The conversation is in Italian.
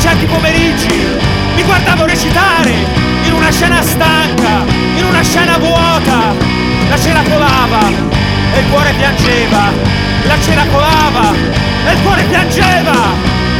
certi pomeriggi mi guardavo recitare in una scena stanca, in una scena vuota. La cena colava e il cuore piangeva. La cena colava e il cuore piangeva.